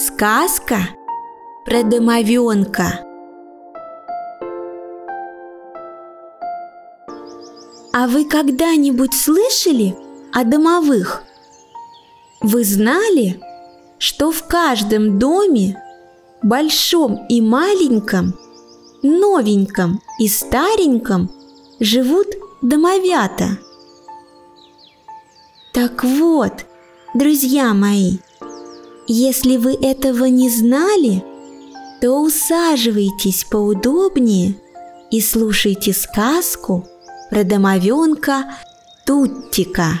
Сказка про домовенка. А вы когда-нибудь слышали о домовых? Вы знали, что в каждом доме, большом и маленьком, новеньком и стареньком, живут домовята? Так вот, друзья мои, если вы этого не знали, то усаживайтесь поудобнее и слушайте сказку про домовенка Туттика.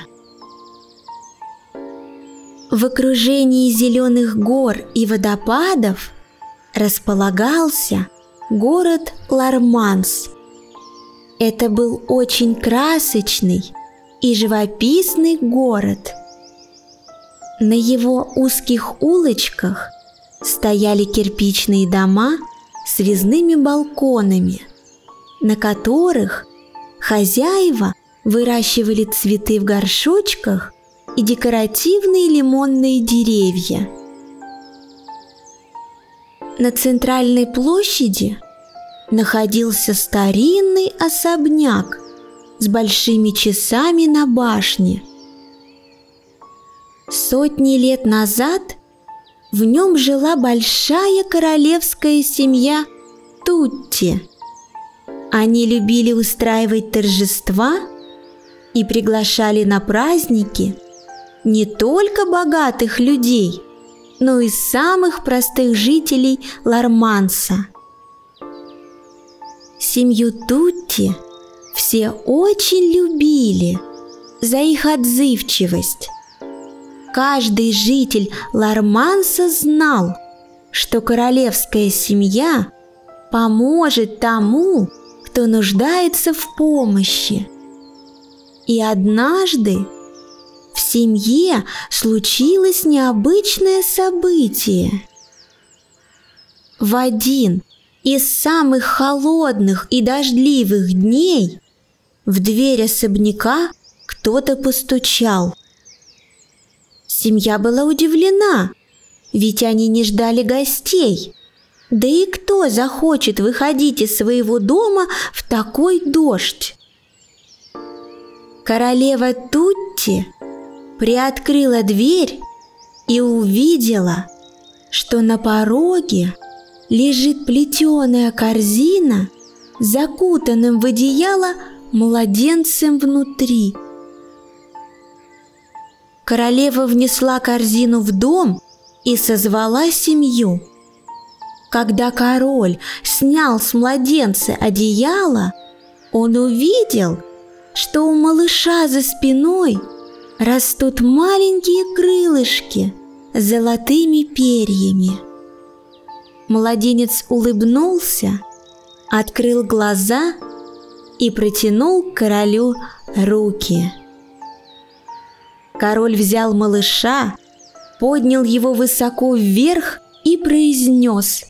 В окружении зеленых гор и водопадов располагался город Ларманс. Это был очень красочный и живописный город. На его узких улочках стояли кирпичные дома с резными балконами, на которых хозяева выращивали цветы в горшочках и декоративные лимонные деревья. На центральной площади находился старинный особняк с большими часами на башне. Сотни лет назад в нем жила большая королевская семья Тутти. Они любили устраивать торжества и приглашали на праздники не только богатых людей, но и самых простых жителей Ларманса. Семью Тутти все очень любили за их отзывчивость. Каждый житель Ларманса знал, что королевская семья поможет тому, кто нуждается в помощи. И однажды в семье случилось необычное событие. В один из самых холодных и дождливых дней в дверь особняка кто-то постучал. Семья была удивлена, ведь они не ждали гостей. Да и кто захочет выходить из своего дома в такой дождь? Королева Тутти приоткрыла дверь и увидела, что на пороге лежит плетеная корзина с закутанным в одеяло младенцем внутри. Королева внесла корзину в дом и созвала семью. Когда король снял с младенца одеяло, он увидел, что у малыша за спиной растут маленькие крылышки с золотыми перьями. Младенец улыбнулся, открыл глаза и протянул к королю руки. Король взял малыша, поднял его высоко вверх и произнес: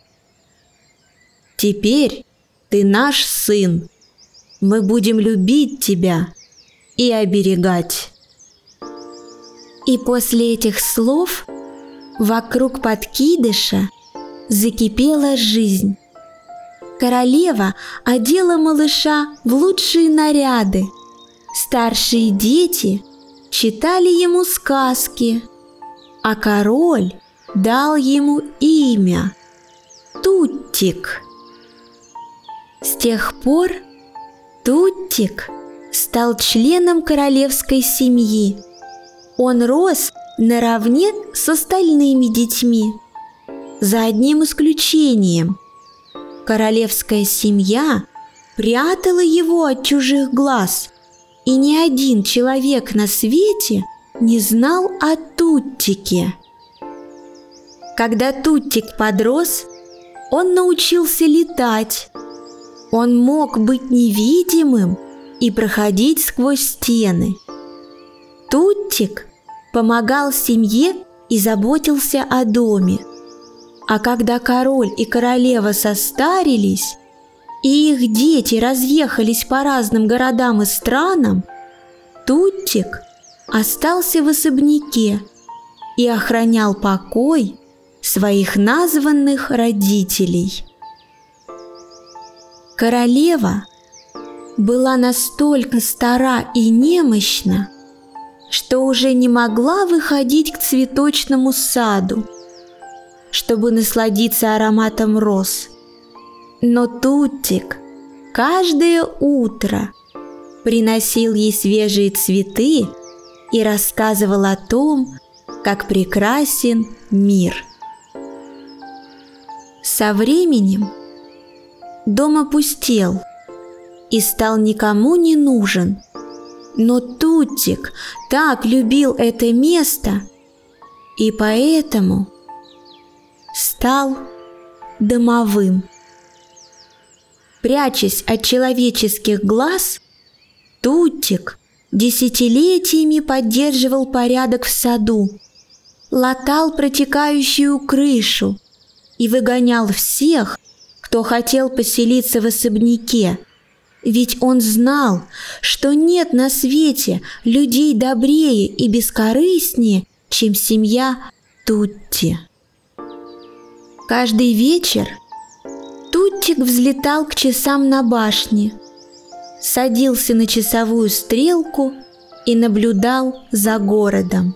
«Теперь ты наш сын. Мы будем любить тебя и оберегать». И после этих слов вокруг подкидыша закипела жизнь. Королева одела малыша в лучшие наряды. Старшие дети читали ему сказки, а король дал ему имя – Туттик. С тех пор Туттик стал членом королевской семьи. Он рос наравне с остальными детьми. За одним исключением – королевская семья прятала его от чужих глаз, и ни один человек на свете не знал о Туттике. Когда Туттик подрос, он научился летать. Он мог быть невидимым и проходить сквозь стены. Туттик помогал семье и заботился о доме. А когда король и королева состарились, и их дети разъехались по разным городам и странам, Туттик остался в особняке и охранял покой своих названных родителей. Королева была настолько стара и немощна, что уже не могла выходить к цветочному саду, чтобы насладиться ароматом роз. Но Тутик каждое утро приносил ей свежие цветы и рассказывал о том, как прекрасен мир. Со временем дом опустел и стал никому не нужен, но Тутик так любил это место и поэтому стал домовым. Прячась от человеческих глаз, Тутик десятилетиями поддерживал порядок в саду, латал протекающую крышу и выгонял всех, кто хотел поселиться в особняке, ведь он знал, что нет на свете людей добрее и бескорыстнее, чем семья Тутти. Каждый вечер Тутик взлетал к часам на башне, садился на часовую стрелку и наблюдал за городом.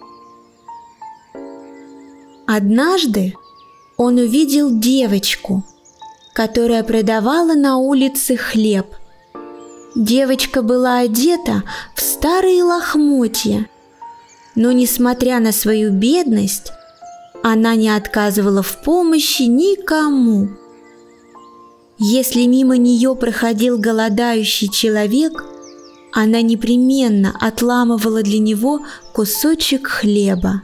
Однажды он увидел девочку, которая продавала на улице хлеб. Девочка была одета в старые лохмотья, но, несмотря на свою бедность, она не отказывала в помощи никому. Если мимо нее проходил голодающий человек, она непременно отламывала для него кусочек хлеба.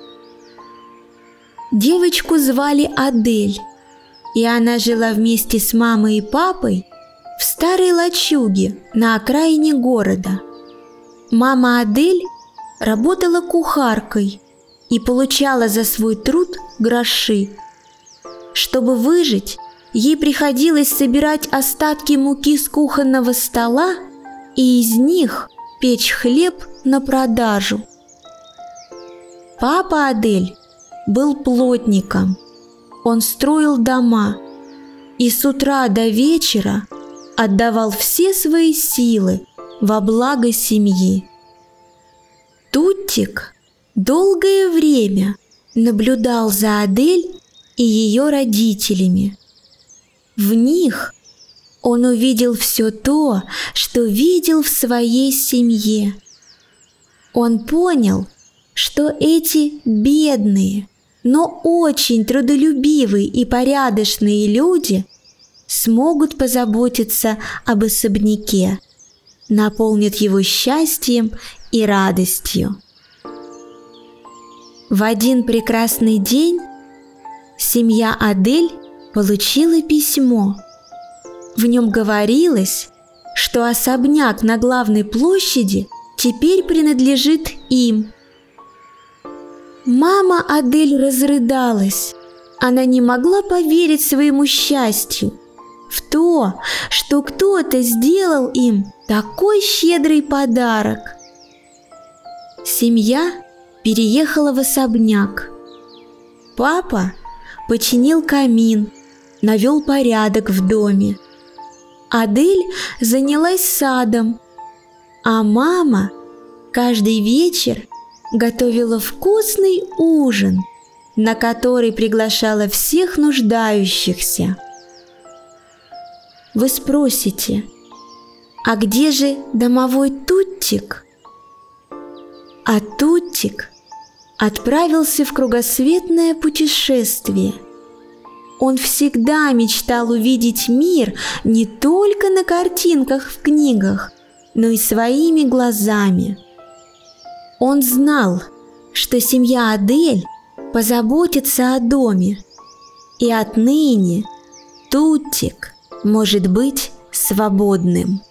Девочку звали Адель, и она жила вместе с мамой и папой в старой лачуге на окраине города. Мама Адель работала кухаркой и получала за свой труд гроши. Чтобы выжить, ей приходилось собирать остатки муки с кухонного стола и из них печь хлеб на продажу. Папа Адель был плотником. Он строил дома и с утра до вечера отдавал все свои силы во благо семьи. Тутик долгое время наблюдал за Адель и ее родителями. В них он увидел все то, что видел в своей семье. Он понял, что эти бедные, но очень трудолюбивые и порядочные люди смогут позаботиться об особняке, наполнят его счастьем и радостью. В один прекрасный день семья Адель получила письмо. В нем говорилось, что особняк на главной площади теперь принадлежит им. Мама Адель разрыдалась. Она не могла поверить своему счастью в то, что кто-то сделал им такой щедрый подарок. Семья переехала в особняк. Папа починил камин, навел порядок в доме. Адель занялась садом, а мама каждый вечер готовила вкусный ужин, на который приглашала всех нуждающихся. Вы спросите, а где же домовой Тутик? А Тутик отправился в кругосветное путешествие. Он всегда мечтал увидеть мир не только на картинках в книгах, но и своими глазами. Он знал, что семья Адель позаботится о доме, и отныне Тутик может быть свободным.